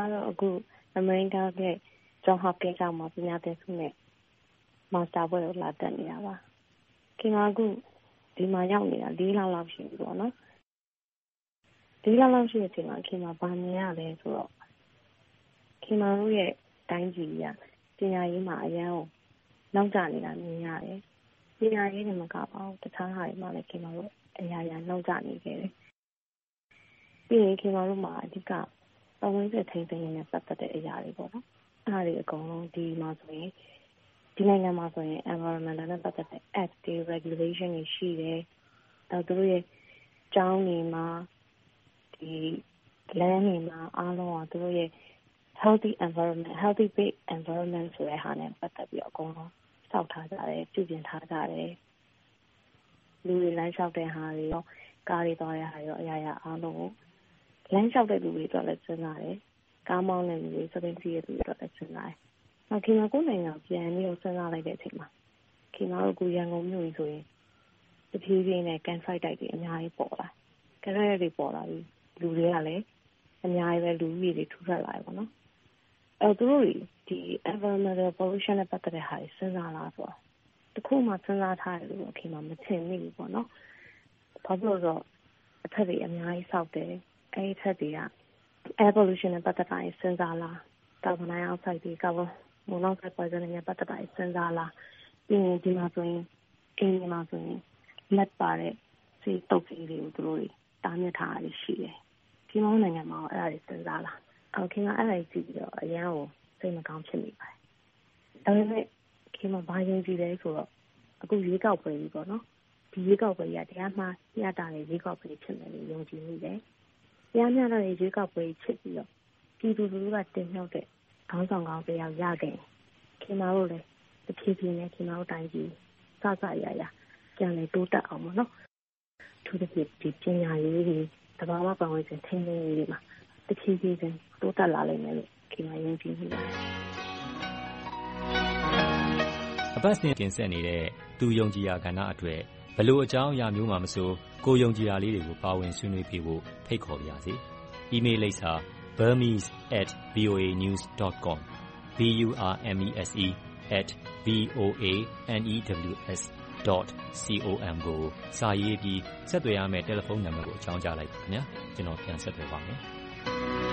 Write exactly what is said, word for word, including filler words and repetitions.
တော့အခု America ရဲ့ John Hopkins ကျောင်းမှာပညာသင်ဆုနဲ့ Master ဘွဲ့ကိုလာတက်နေတာပါခင်ဗျာအခုဒီမှာရောက်နေတာ၄လလောက်ရှိပြီပေါ့နော်၄လလောက်ရှိတဲ့အချိန်မှာခင်ဗျာဗာမြင်ရလဲဆိုတော့ခင်ဗျာတို့ရဲ့တိုင်းပြည်ကပညာရေးမှာအရန်ကိုနောက်ကျနေတာမြင်ရတယ်ပညာရေးနဲ့မကပါဘူးတခြားဟာတွေမှာလည်းခင်ဗျာတို့အရာရာနောက်ကျနေခဲ့တယ်ပြီးရင်ခင်ဗျာတို့မှာအဓိကပတ်ဝန်းကျင်ထိန်းသိမ်းရေးနဲ့ပတ်သက်တဲ့အရာတွေပေါ့နော်အဲ့ဒါတွေအကုန်လုံးဒီမှာဆိုရင်ဒီနိုင်ငံမှာဆိုရင် environmental နဲ့ပတ်သက်တဲ့ act တွေ regulation တွေရှိတယ်အဲသူတို့ရဲ့ကျောင်းတွေမှာဒီ land တွေမှာအားလုံးကသူတို့ရဲ့ healthy environment healthy big environment ဆိုတဲ့ဟာနဲ့ပတ်သက်ပြီးအကုန်လုံးစောင့်ထားကြတယ်ပြုပြင်ထားကြတယ်လူတွေလမ်းလျှောက်တဲ့ဟာတွေရောကားတွေသွားတဲ့ဟာတွေရောအရာရာအားလုံးကိုလမ်းလျှောက်တဲ့လူတွေအတွက်လည်းစဉ်းစားတယ်ကားမောင်းတဲ့လူတွေစပင်းစီးတဲ့လူတွေအတွက်လည်းစဉ်းစားတယ်နောက်ခင်ဗျာကိုယ်နိုင်ငံပြန်ပြီးတော့စဉ်းစားလိုက်တဲ့အချိန်မှာခင်ဗျာတို့ကိုရန်ကုန်မြို့ကြီးဆိုရင်တဖြည်းဖြည်းနဲ့ကန်ဖိုက်တိုက်တွေအများကြီးပေါ်လာကန်ဖိုက်တိုက်တွေပေါ်လာပြီးလူတွေကလည်းအများကြီးပဲလူကြီးတွေထူထပ်လာတယ်ပေါ့နော်အဲသူတို့ဒီ environmental pollution နဲ့ပတ်သက်တဲ့ဟာတွေစဉ်းစားလာဆိုတော့တခုမှစဉ်းစားထားတယ်လို့ခင်ဗျာမထင်မိဘူးပေါ့နော်ဘာလို့လဲဆိုတော့အထက်တွေအများကြီးစောက်တယ်အဲဒီအထက်တွေက air pollution နဲ့ပတ်သက်တာစဉ်းစားလာcarbon dioxide တွေ carbon monoxide poisoning နဲ့ပတ်သက်တာစဉ်းစားလာပြီးရင်ဒီမှာဆိုရင်အင်းဒီမှာဆိုရင်လက်ပါတဲ့စီတုပ်ကြီးတွေကိုသူတို့တားမြစ်ထားတာရှိတယ်ဒီမောင်းနိုင်ငံမှာအဲ့ဒါတွေစဉ်းစားလာအော်ခင်ဗျာအဲ့ဒါကြီးပြီးတော့အရန်ကိုစိတ်မကောင်းဖြစ်မိပါတယ်ဒါပေမဲ့ခင်ဗျာဘာယုံကြည်လဲဆိုတော့အခုရွေးကောက်ပွဲကြီးပေါ့နော်ဒီရွေးကောက်ပွဲကြီးကတရားမှားညတာတဲ့ရွေးကောက်ပွဲဖြစ်မယ်လို့ယုံကြည်မိတယ်တရားမျှတတဲ့ရွေးကောက်ပွဲဖြစ်ပြီးတော့ပြည်သူလူထုကတင်မြှောက်တဲ့ခေါင်းဆောင်ကောင်းတယောက်ရခဲ့ခင်ဗျားတို့လည်းတဖြည်းဖြည်းနဲ့ခင်ဗျားတို့တိုင်းပြည်စစရရပြန်လေတိုးတက်အောင်ပေါ့နော်သူတို့ဒီပညာရေးတွေတဘာဝပတ်ဝန်းကျင်ထိန်းသိမ်းရေးတွေမှာတဖြည်းဖြည်းချင်းတိုးတက်လာလိမ့်မယ်လို့ခင်ဗျားယုံကြည်မိပါတယ်အပတ်စဉ်တင်ဆက်နေတဲ့သူယုံကြည်ရာကဏ္ဍအတွက်ဘလို့အကြောင်းအရာမျိုးမှမဆိုကိုယုံကြည်ရာလေးတွေကိုပါဝင်ဆွေးနွေးပြဖို့ဖိတ်ခေါ်ပါရစေ။ email လိပ်စာ burmese at voa news dot com b u r m e s e at v o a news dot com ကိုစာရေးပြီးဆက်သွယ်ရမယ့်တယ်လီဖုန်းနံပါတ်ကိုအကြောင်းကြားလိုက်ပါခင်ဗျာကျွန်တော်ပြန်ဆက်သွယ်ပါမယ်